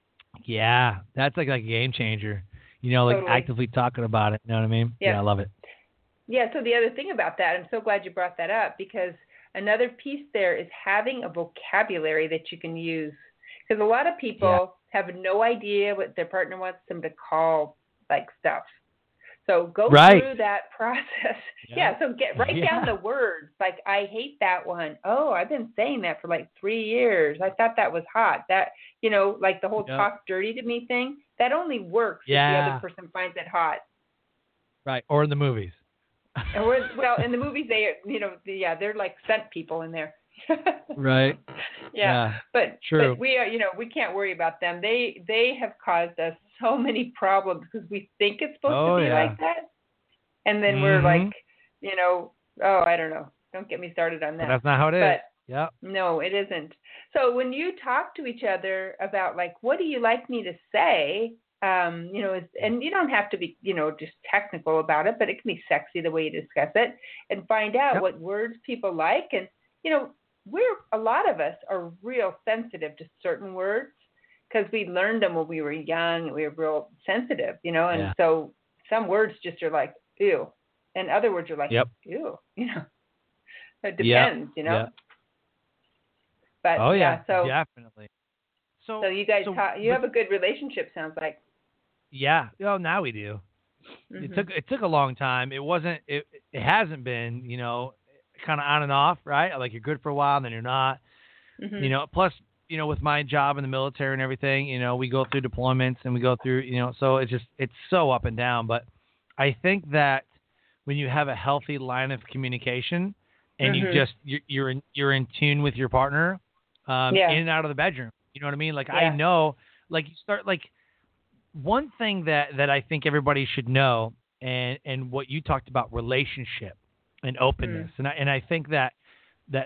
yeah, that's like like a game changer. You know, like Totally. actively talking about it. You know what I mean? Yeah. Yeah, I love it. Yeah, so the other thing about that, I'm so glad you brought that up, because another piece there is having a vocabulary that you can use. Because a lot of people have no idea what their partner wants them to call like stuff. So go Right. through that process. Yeah. Yeah, so get write down Yeah. the words. Like, I hate that one. Oh, I've been saying that for like three years. I thought that was hot. That, you know, like the whole Yeah. talk dirty to me thing, that only works if the Yeah. other person finds it hot. Right. Or in the movies. And we're, well, in the movies, they, you know, the, yeah, they're like scent people in there. Right. Yeah. But, True. but we are, you know, we can't worry about them. They they have caused us so many problems because we think it's supposed Oh, to be yeah. like that, and then we're Mhm. like, you know, oh, I don't know. Don't get me started on But that. that's not how it is. But Yep. no, it isn't. So when you talk to each other about like, what do you like me to say? Um, you know, it's, and you don't have to be, you know, just technical about it, but it can be sexy the way you discuss it, and find out Yep. what words people like. And, you know, we're, a lot of us are real sensitive to certain words because we learned them when we were young and we were real sensitive, you know, and Yeah. so some words just are like, ew. And other words are like, Yep. ew, you know, it Yep. depends, you know. Yep. But Oh yeah, yeah, so definitely. So so you guys so, talk, you but- have a good relationship, sounds like. Yeah. Well, now we do. Mhm. It took it took a long time. It wasn't. It it hasn't been. You know, kind of on and off, right? Like you're good for a while and then you're not. Mm-hmm. You know, plus, you know, with my job in the military and everything, you know, we go through deployments and we go through, you know, so it's just, it's so up and down. But I think that when you have a healthy line of communication and Mm-hmm. you just, you're, you're in, you're in tune with your partner, um, Yeah. in and out of the bedroom, you know what I mean? Like, Yeah. I know, like you start, like one thing that, that I think everybody should know, and, and what you talked about, relationship and openness. Mm. And I, and I think that, that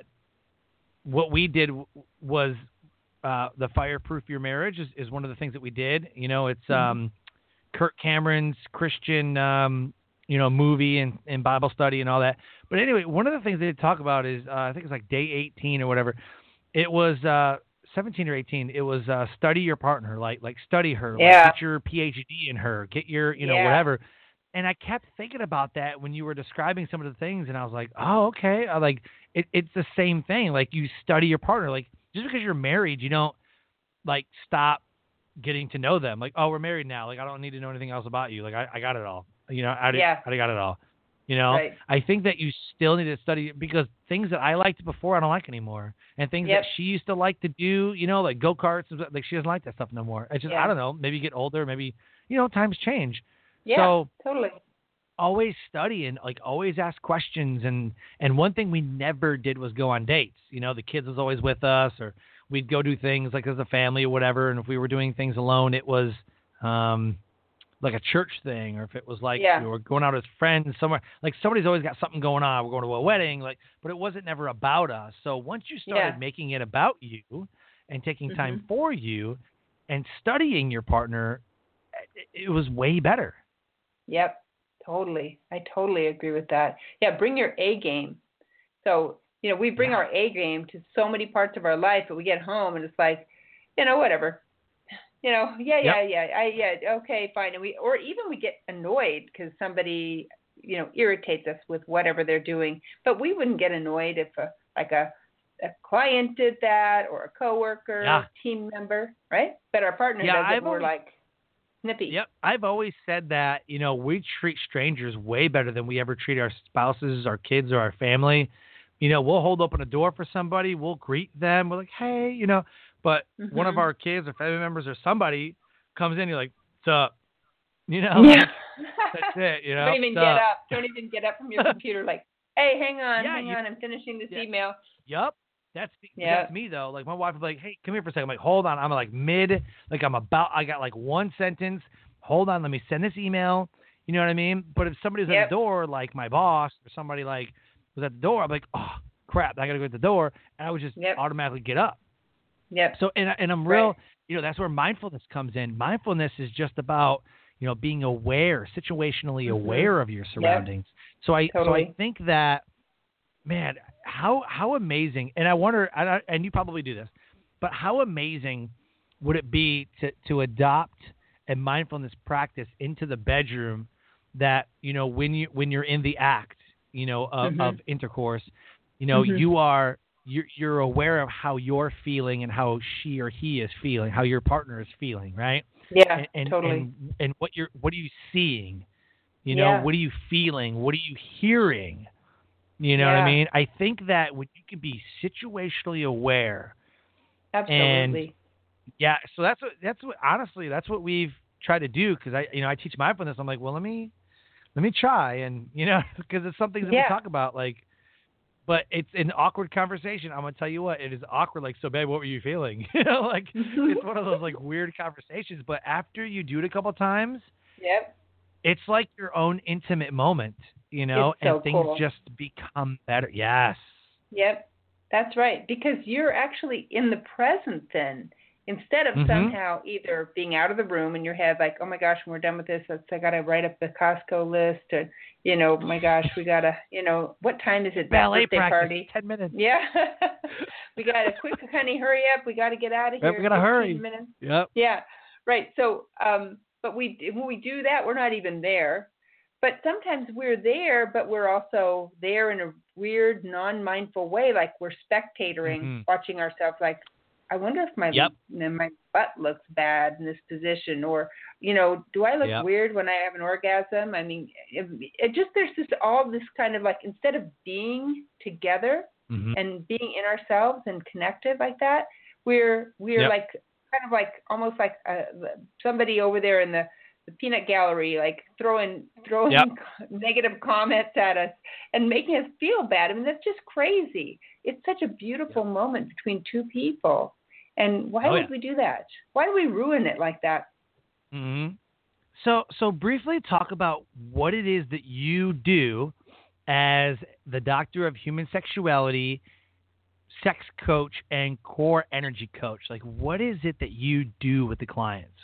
what we did was, uh, the Fireproof Your Marriage is, is one of the things that we did. You know, it's, um, Kirk Cameron's Christian, um, you know, movie and, and Bible study and all that. But anyway, one of the things they talk about is, uh, I think it's like day eighteen or whatever. It was, uh, seventeen or eighteen. It was, uh, study your partner, like, like study her, Yeah. like get your P H D in her, get your, you know, Yeah. whatever. And I kept thinking about that when you were describing some of the things, and I was like, oh, okay. I like it, it's the same thing. Like you study your partner, like just because you're married, you don't like stop getting to know them. Like, oh, we're married now. Like, I don't need to know anything else about you. Like, I, I got it all. You know, I, Yeah. I got it all. You know, Right. I think that you still need to study because things that I liked before, I don't like anymore. And things Yep. that she used to like to do, you know, like go-karts, like she doesn't like that stuff no more. It's just, Yeah. I don't know, maybe you get older, maybe, you know, times change. Yeah. So totally. always study and like always ask questions. And, and one thing we never did was go on dates. You know, the kids was always with us, or we'd go do things like as a family or whatever. And if we were doing things alone, it was, um, like a church thing, or if it was like Yeah. we were going out as friends somewhere, like somebody's always got something going on. We're going to a wedding, like, but it wasn't never about us. So once you started Yeah. making it about you and taking time Mhm. for you and studying your partner, it, it was way better. Yep. Totally. I totally agree with that. Yeah. Bring your A game. So, you know, we bring Yeah. our A game to so many parts of our life, but we get home and it's like, you know, whatever. You know, yeah, yeah, Yep. yeah, I, yeah, okay, fine. And we, or even we get annoyed because somebody, you know, irritates us with whatever they're doing. But we wouldn't get annoyed if a, like a, a client did that, or a coworker, Yeah. team member, right? But our partner Yeah, does it, I've and we're always- like snippy. Yep. I've always said that, you know, we treat strangers way better than we ever treat our spouses, our kids, or our family. You know, we'll hold open a door for somebody. We'll greet them. We're like, hey, you know, but Mhm. one of our kids or family members or somebody comes in, you're like, what's up? You know, Yeah. that's it, you know. Don't even So- get up. Don't even get up from your computer. Like, hey, hang on, Yeah, hang you- on. I'm finishing this Yeah. email. Yup. That's Yeah. that's me though. Like my wife would be like, "Hey, come here for a second." I'm like, "Hold on." I'm like mid, like I'm about. I got like one sentence. Hold on, let me send this email. You know what I mean? But if somebody's Yep. at the door, like my boss or somebody like was at the door, I'm like, "Oh crap, I gotta go to the door," and I would just Yep. automatically get up. Yep. So and and I'm real. Right. You know, that's where mindfulness comes in. Mindfulness is just about, you know, being aware, situationally Mhm. aware of your surroundings. So I so I Totally. think that, man, how how amazing, and I wonder, and, I, and you probably do this, but how amazing would it be to to adopt a mindfulness practice into the bedroom, that, you know, when you when you're in the act, you know, of, Mhm. of intercourse, you know, Mhm. you are you're you're aware of how you're feeling and how she or he is feeling, how your partner is feeling, right? Yeah, and, and, totally. and and what you're what are you seeing? You know, Yeah. what are you feeling? What are you hearing? You know what Yeah. I mean? I think that when you can be situationally aware, Absolutely. yeah. So that's what that's what honestly that's what we've tried to do, because I you know I teach mindfulness. I'm like, well, let me let me try, and you know, because it's something that Yeah. we talk about, like, but it's an awkward conversation. I'm gonna tell you what, it is awkward. Like, so babe, what were you feeling? You know, like it's one of those like weird conversations. But after you do it a couple times, Yep. it's like your own intimate moment, you know, It's so and things cool. just become better. Yes. Yep. That's right. Because you're actually in the present then, instead of Mhm. somehow either being out of the room in your head, like, oh my gosh, when we're done with this, let's, I got to write up the Costco list, or, you know, my gosh, we got to, you know, what time is it? That Ballet birthday practice, party. ten minutes. Yeah. We got to quick, honey, hurry up. We got to get out of here. Yep, we gotta fifteen hurry. Minutes. Yep. Yeah, right. So, um, but we when we do that, we're not even there. But sometimes we're there, but we're also there in a weird, non-mindful way, like we're spectatoring, Mhm. watching ourselves. Like, I wonder if my Yep. my butt looks bad in this position, or you know, do I look Yep. weird when I have an orgasm? I mean, it, it just there's just all this kind of like, instead of being together Mm-hmm. and being in ourselves and connected like that, we're we're Yep. like kind of like almost like uh somebody over there in the, the peanut gallery, like throwing throwing Yep. negative comments at us and making us feel bad. I mean, that's just crazy. It's such a beautiful Yep. moment between two people. And why Oh, would yeah. we do that? Why do we ruin it like that? Mm-hmm. So, so briefly talk about what it is that you do as the doctor of human sexuality, sex coach, and core energy coach. Like, what is it that you do with the clients?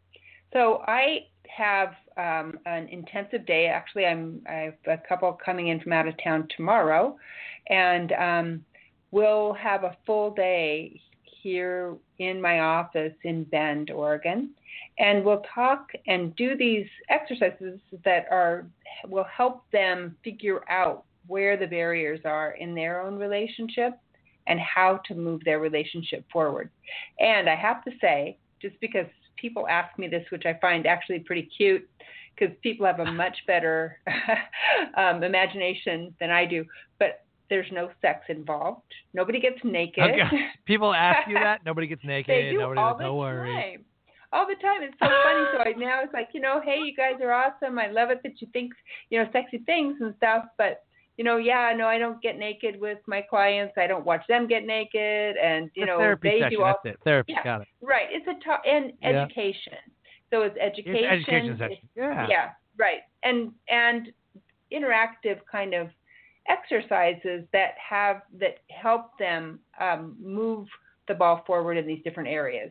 So I have um, an intensive day. Actually, I'm I have a couple coming in from out of town tomorrow, and um, we'll have a full day here in my office in Bend, Oregon, and we'll talk and do these exercises that are will help them figure out where the barriers are in their own relationship and how to move their relationship forward. And I have to say, just because people ask me this, which I find actually pretty cute, because people have a much better um, imagination than I do, but there's no sex involved. Nobody gets naked. Okay. People ask you that. Nobody gets naked. They do Nobody, all the no worries. time. All the time. It's so funny. So I now it's like, you know, hey, you guys are awesome. I love it that you think, you know, sexy things and stuff. But, you know, yeah, no, I don't get naked with my clients. I don't watch them get naked. And, you It's a know, therapy they session. do all. That's it. Therapy. Yeah, Got it. right. It's a talk and Yeah. education. So it's education. It's education session. It's- Yeah. Yeah, right. And and interactive kind of exercises that have that help them um, move the ball forward in these different areas.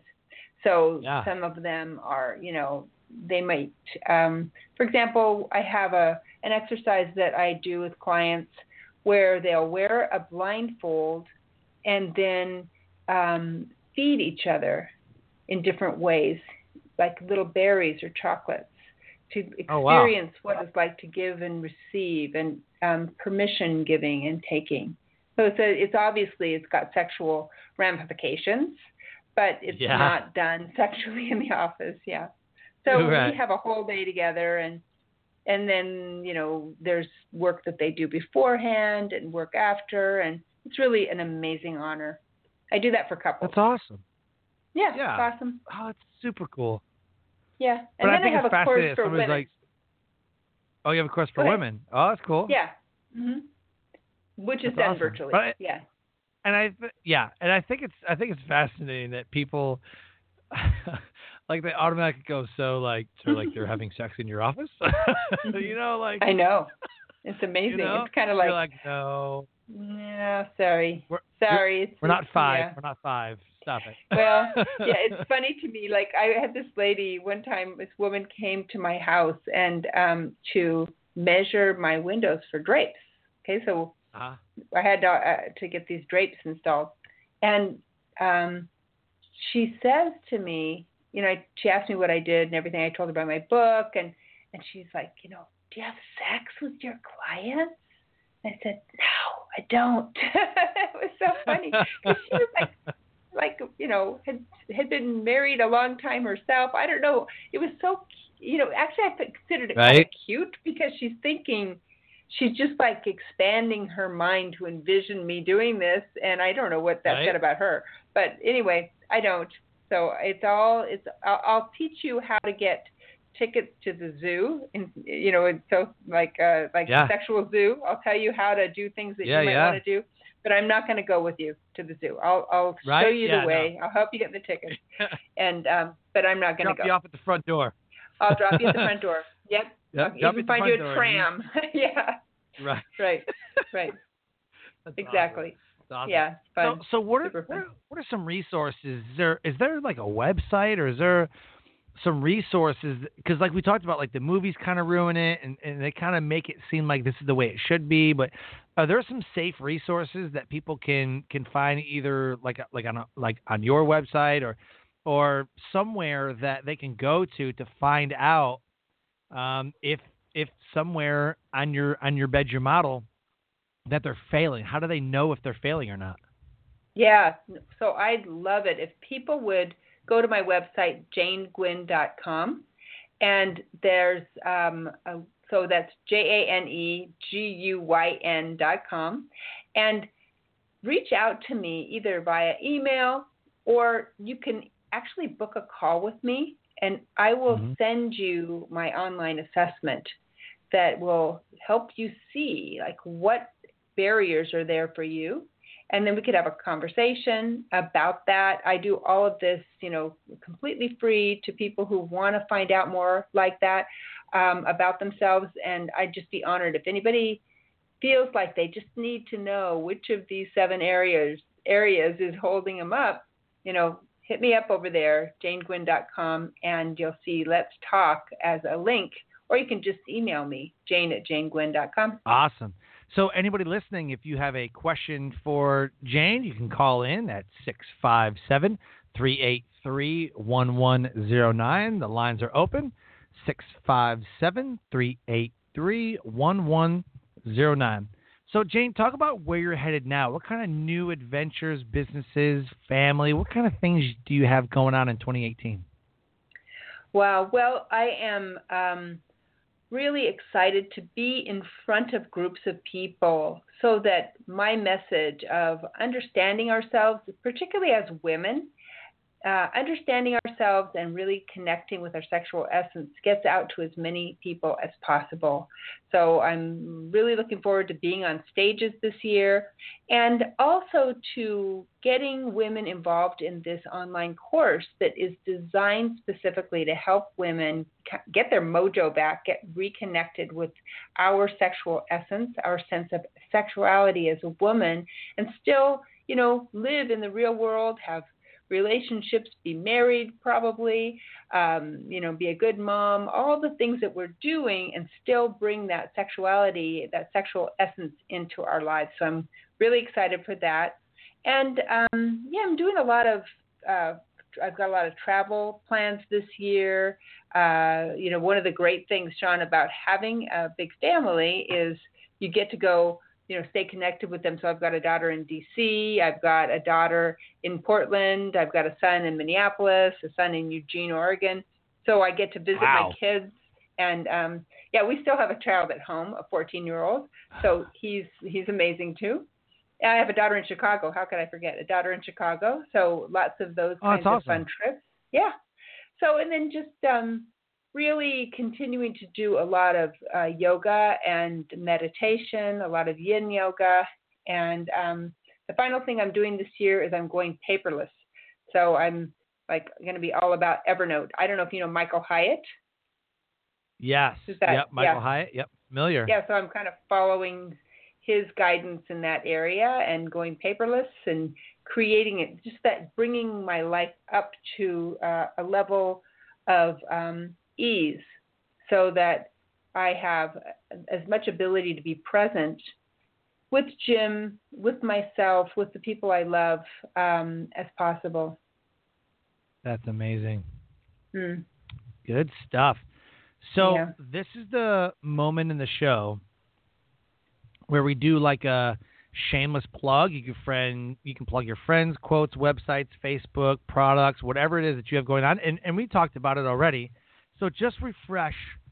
So Yeah. some of them are, you know, they might, um, for example, I have a an exercise that I do with clients where they'll wear a blindfold and then um, feed each other in different ways, like little berries or chocolates, to experience Oh, wow. what it's like to give and receive, and um, permission giving and taking. So it's, a, it's obviously it's got sexual ramifications, but it's Yeah. not done sexually in the office. Yeah. So Right. we have a whole day together, and and then you know there's work that they do beforehand and work after, and it's really an amazing honor. I do that for couples. That's awesome. Yeah, Yeah. it's awesome. Oh, it's super cool. Yeah, and But then I think have it's a course fascinating. for Somebody's women. like, oh, you have a course for Go ahead. women. Oh, that's cool. Yeah. hmm Which is That's done awesome. virtually. But I- yeah. And I, th- yeah, and I think it's, I think it's fascinating that people, like, they automatically go, so like, so like they're having sex in your office, you know, like, I know. It's amazing. you know? It's kind of like, You're like, no, yeah, sorry, we're, sorry. It's, we're not it's- five, yeah. we're not five. Stop it. Well, yeah, it's funny to me. Like I had this lady one time. This woman came to my house and um, to measure my windows for drapes. Okay, so Uh-huh. I had to, uh, to get these drapes installed, and um, she says to me, you know, she asked me what I did and everything. I told her about my book, and and she's like, you know, do you have sex with your clients? I said, no, I don't. It was so funny because she was like. like, you know, had had been married a long time herself. I don't know. It was so, you know, actually I considered it Right. kind of cute because she's thinking, she's just like expanding her mind to envision me doing this. And I don't know what that Right. said about her. But anyway, I don't. So it's all, it's, I'll, I'll teach you how to get tickets to the zoo. And, you know, it's so like, uh, like Yeah. sexual zoo. I'll tell you how to do things that Yeah, you might yeah. want to do. But I'm not going to go with you to the zoo. I'll I'll Right? show you Yeah, the way. I'll help you get the tickets. And um, but I'm not going to Drop go. you off at the front door. I'll drop you at the front door. Yep. Yep, I'll drop even at the find front you door. a tram. Yeah. Right. Right. Right. That's Exactly. Awesome. That's awesome. Yeah. It's So, fun. so what are, Super what fun. are what are some resources? Is there is there like a website, or is there some resources? Because like we talked about, like the movies kind of ruin it, and, and they kind of make it seem like this is the way it should be. But are there some safe resources that people can can find either like like on a, like on your website or or somewhere that they can go to to find out um, if if somewhere on your on your bedroom model that they're failing? How do they know if they're failing or not? Yeah, so I'd love it if people would go to my website, jane gwynn dot com, and there's, um, a, so that's J A N E G U Y N dot com, and reach out to me either via email, or you can actually book a call with me, and I will mm-hmm. send you my online assessment that will help you see like what barriers are there for you. And then we could have a conversation about that. I do all of this, you know, completely free to people who want to find out more like that um, about themselves. And I'd just be honored if anybody feels like they just need to know which of these seven areas areas is holding them up, you know, hit me up over there, jane gwynn dot com, and you'll see Let's Talk as a link, or you can just email me, jane at jane gwynn dot com. Awesome. So anybody listening, if you have a question for Jane, you can call in at six five seven, three eight three, one one zero nine. The lines are open, six five seven, three eight three, one one zero nine. So, Jane, talk about where you're headed now. What kind of new adventures, businesses, family, what kind of things do you have going on in twenty eighteen? Wow. Well, I am um, really excited to be in front of groups of people so that my message of understanding ourselves, particularly as women, uh, understanding ourselves and really connecting with our sexual essence gets out to as many people as possible. So I'm really looking forward to being on stages this year, and also to getting women involved in this online course that is designed specifically to help women get their mojo back, get reconnected with our sexual essence, our sense of sexuality as a woman, and still, you know, live in the real world, have relationships, be married probably, um, you know, be a good mom, all the things that we're doing, and still bring that sexuality, that sexual essence into our lives. So I'm really excited for that. And um, yeah, I'm doing a lot of, uh, I've got a lot of travel plans this year. Uh, you know, one of the great things, Sean, about having a big family is you get to go, you know, stay connected with them. So I've got a daughter in D C, I've got a daughter in Portland, I've got a son in Minneapolis, a son in Eugene, Oregon. So I get to visit wow. my kids. And um, yeah, we still have a child at home, a fourteen-year-old. So he's he's amazing too. And I have a daughter in Chicago. How could I forget? A daughter in Chicago. So lots of those oh, kinds awesome. of fun trips. Yeah. So, and then just um, really continuing to do a lot of uh, yoga and meditation, a lot of yin yoga. And um, the final thing I'm doing this year is I'm going paperless. So I'm like going to be all about Evernote. I don't know if you know Michael Hyatt. Yes. That, yep. Michael yeah. Hyatt. Yep. Familiar. Yeah. So I'm kind of following his guidance in that area and going paperless and creating it, just that bringing my life up to uh, a level of um, ease so that I have as much ability to be present with Jim, with myself, with the people I love um, as possible. That's amazing. Mm. Good stuff. So yeah. This is the moment in the show where we do like a shameless plug. You can friend, you can plug your friends, quotes, websites, Facebook, products, whatever it is that you have going on. And, and we talked about it already. So just refresh.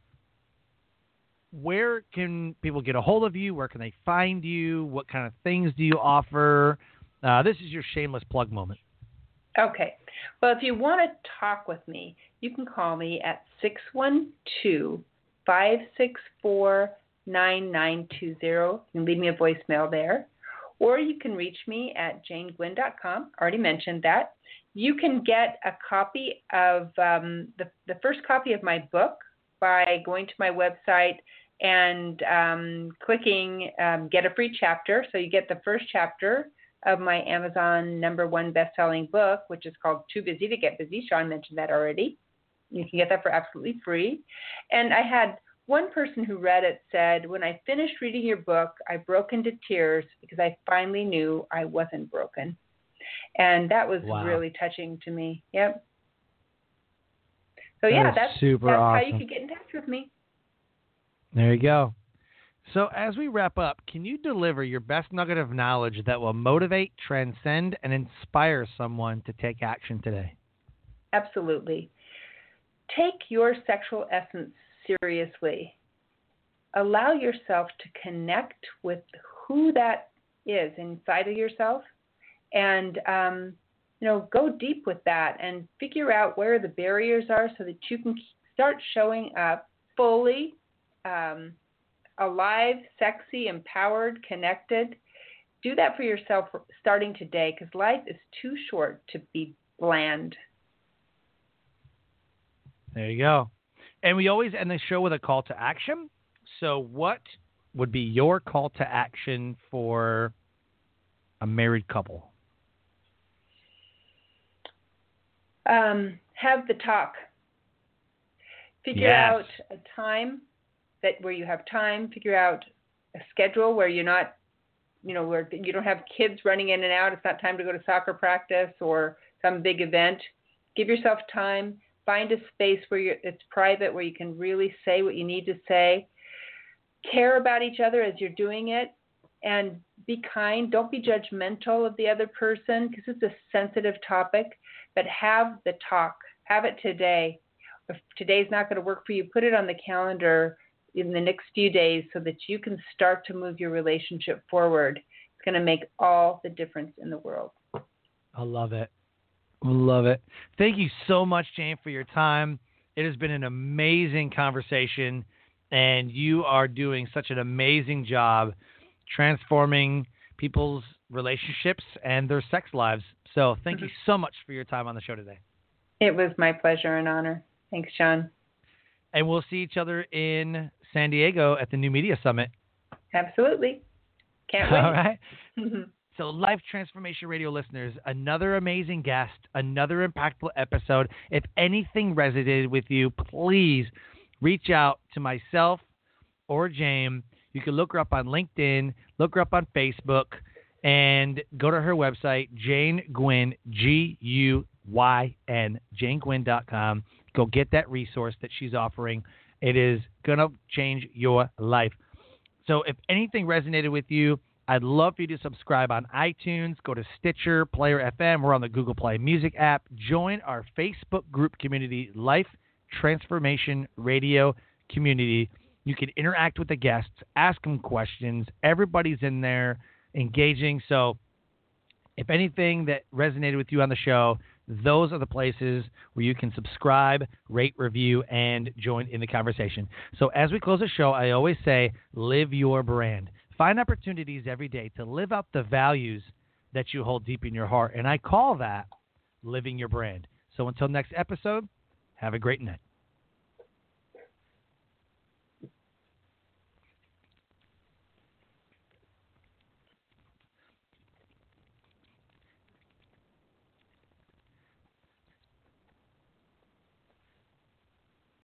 Where can people get a hold of you? Where can they find you? What kind of things do you offer? Uh, this is your shameless plug moment. Okay. Well, if you want to talk with me, you can call me at six one two, five six four, nine nine two zero. You can leave me a voicemail there. Or you can reach me at jane gwynn dot com. Already mentioned that. You can get a copy of um, the, the first copy of my book by going to my website and um, clicking um, Get a Free Chapter. So you get the first chapter of my Amazon number one best-selling book, which is called Too Busy to Get Busy. Sean mentioned that already. You can get that for absolutely free. And I had one person who read it said, when I finished reading your book, I broke into tears because I finally knew I wasn't broken. And that was wow. really touching to me. Yep. So, yeah, that that's, super that's awesome. how you can get in touch with me. There you go. So as we wrap up, can you deliver your best nugget of knowledge that will motivate, transcend, and inspire someone to take action today? Absolutely. Take your sexual essence seriously. Allow yourself to connect with who that is inside of yourself, and um, you know, go deep with that and figure out where the barriers are so that you can start showing up fully, um, alive, sexy, empowered, connected. Do that for yourself starting today, because life is too short to be bland. There you go. And we always end the show with a call to action. So what would be your call to action for a married couple? Um, have the talk. Figure Yes. out a time that where you have time. Figure out a schedule where you're not, you know, where you don't have kids running in and out. It's not time to go to soccer practice or some big event. Give yourself time. Find a space where you're, it's private, where you can really say what you need to say. Care about each other as you're doing it, and be kind. Don't be judgmental of the other person, because it's a sensitive topic. But have the talk. Have it today. If today's not going to work for you, put it on the calendar in the next few days so that you can start to move your relationship forward. It's going to make all the difference in the world. I love it. Love it. Thank you so much, Jane, for your time. It has been an amazing conversation, and you are doing such an amazing job transforming people's relationships and their sex lives. So thank mm-hmm. you so much for your time on the show today. It was my pleasure and honor. Thanks, Sean. And we'll see each other in San Diego at the New Media Summit. Absolutely. Can't wait. All right. So Life Transformation Radio listeners, another amazing guest, another impactful episode. If anything resonated with you, please reach out to myself or Jane. You can look her up on LinkedIn, look her up on Facebook, and go to her website, Jane Gwynn, G U Y N, jane gwynn dot com. Go get that resource that she's offering. It is going to change your life. So if anything resonated with you, I'd love for you to subscribe on iTunes. Go to Stitcher, Player F M. We're on the Google Play Music app. Join our Facebook group community, Life Transformation Radio Community. You can interact with the guests, ask them questions. Everybody's in there engaging. So if anything that resonated with you on the show, those are the places where you can subscribe, rate, review, and join in the conversation. So as we close the show, I always say, live your brand. Find opportunities every day to live out the values that you hold deep in your heart. And I call that living your brand. So until next episode, have a great night.